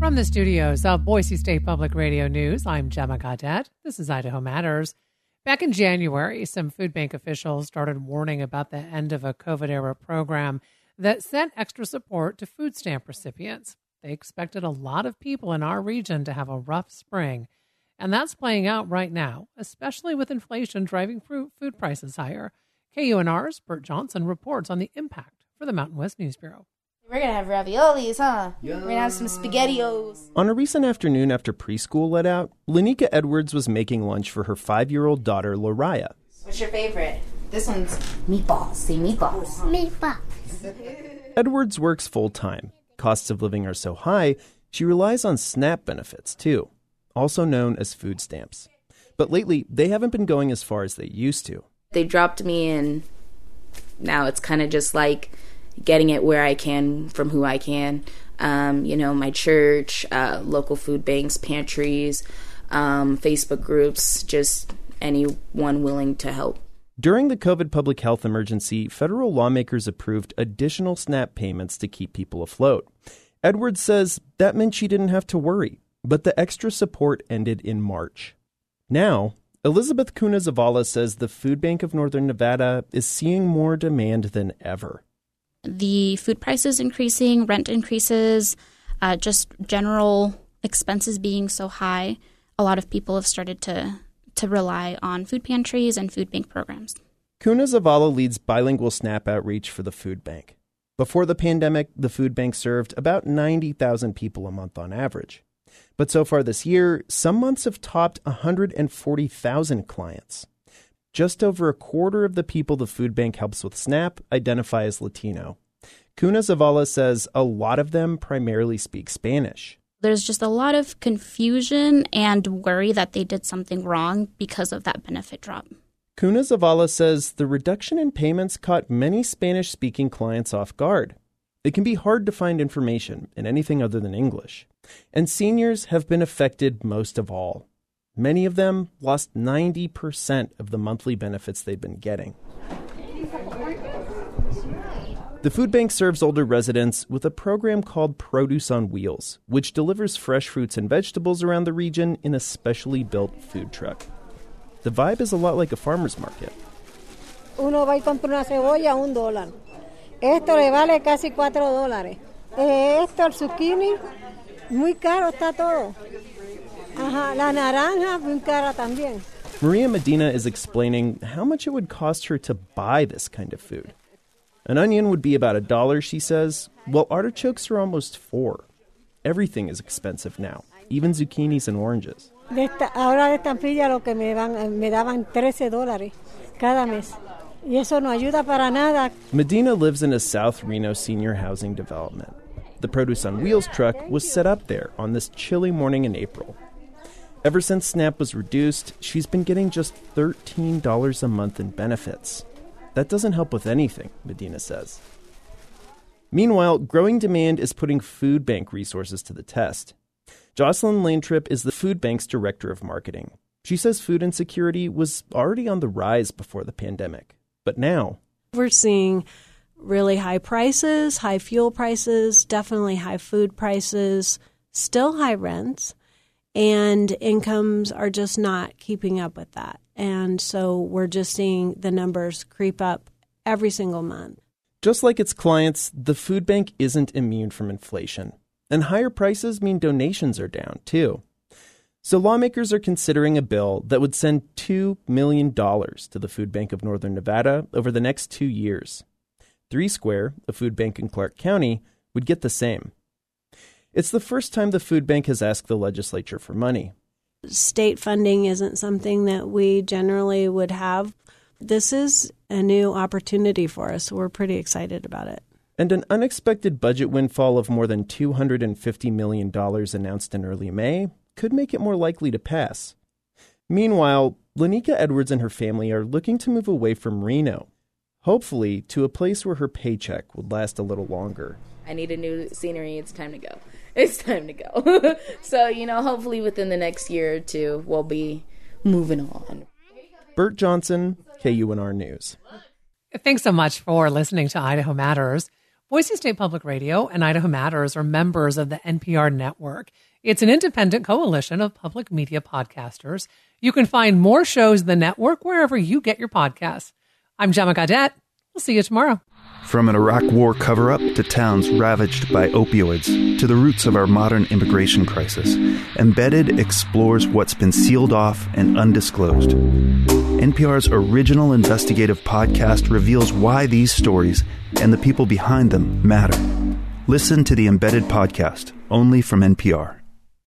From the studios of Boise State Public Radio News, I'm Gemma Gaudette. This is Idaho Matters. Back in January, some food bank officials started warning about the end of a COVID-era program that sent extra support to food stamp recipients. They expected a lot of people in our region to have a rough spring, and that's playing out right now, especially with inflation driving food prices higher. KUNR's Bert Johnson reports on the impact for the Mountain West News Bureau. We're going to have raviolis, huh? Yeah. We're going to have some SpaghettiOs. On a recent afternoon after preschool let out, Lanika Edwards was making lunch for her 5-year-old daughter, Lariah. What's your favorite? This one's meatballs. See, meatballs. Meatballs. Edwards works full-time. Costs of living are so high, she relies on SNAP benefits, too, also known as food stamps. But lately, they haven't been going as far as they used to. They dropped me in. Now it's kind of just like getting it where I can from who I can. My church, local food banks, pantries, Facebook groups, just anyone willing to help. During the COVID public health emergency, federal lawmakers approved additional SNAP payments to keep people afloat. Edwards says that meant she didn't have to worry, but the extra support ended in March. Now, Elizabeth Cuna Zavala says the Food Bank of Northern Nevada is seeing more demand than ever. The food prices increasing, rent increases, just general expenses being so high, a lot of people have started to rely on food pantries and food bank programs. Cuna Zavala leads bilingual SNAP outreach for the food bank. Before the pandemic, the food bank served about 90,000 people a month on average. But so far this year, some months have topped 140,000 clients. Just over a quarter of the people the food bank helps with SNAP identify as Latino. Cuna Zavala says a lot of them primarily speak Spanish. There's just a lot of confusion and worry that they did something wrong because of that benefit drop. Cuna Zavala says the reduction in payments caught many Spanish-speaking clients off guard. It can be hard to find information in anything other than English. And seniors have been affected most of all. Many of them lost 90% of the monthly benefits they'd been getting. The food bank serves older residents with a program called Produce on Wheels, which delivers fresh fruits and vegetables around the region in a specially built food truck. The vibe is a lot like a farmer's market. Uno va y compra una cebolla $1. Esto le vale casi $4. Esto, el zucchini, muy caro está todo. Ajá, la naranja, muy cara también. Maria Medina is explaining how much it would cost her to buy this kind of food. An onion would be about $1, she says, while artichokes are almost $4. Everything is expensive now, even zucchinis and oranges. Ahora de estampilla lo que me daban $13 cada mes. Y eso no ayuda para nada. Medina lives in a South Reno senior housing development. The Produce on Wheels truck was set up there on this chilly morning in April. Ever since SNAP was reduced, she's been getting just $13 a month in benefits. That doesn't help with anything, Medina says. Meanwhile, growing demand is putting food bank resources to the test. Jocelyn Lanetrip is the food bank's director of marketing. She says food insecurity was already on the rise before the pandemic. But now, we're seeing really high prices, high fuel prices, definitely high food prices, still high rents, and incomes are just not keeping up with that. And so we're just seeing the numbers creep up every single month. Just like its clients, the food bank isn't immune from inflation. And higher prices mean donations are down, too. So lawmakers are considering a bill that would send $2 million to the Food Bank of Northern Nevada over the next 2 years. Three Square, a food bank in Clark County, would get the same. It's the first time the food bank has asked the legislature for money. State funding isn't something that we generally would have. This is a new opportunity for us, so we're pretty excited about it. And an unexpected budget windfall of more than $250 million announced in early May could make it more likely to pass. Meanwhile, Lanika Edwards and her family are looking to move away from Reno, hopefully to a place where her paycheck would last a little longer. I need a new scenery. It's time to go. It's time to go. So, hopefully within the next year or two, we'll be moving on. Bert Johnson, KUNR News. Thanks so much for listening to Idaho Matters. Boise State Public Radio and Idaho Matters are members of the NPR network. It's an independent coalition of public media podcasters. You can find more shows in the network wherever you get your podcasts. I'm Gemma Gaudette. We'll see you tomorrow. From an Iraq war cover-up to towns ravaged by opioids to the roots of our modern immigration crisis, Embedded explores what's been sealed off and undisclosed. NPR's original investigative podcast reveals why these stories and the people behind them matter. Listen to the Embedded podcast, only from NPR.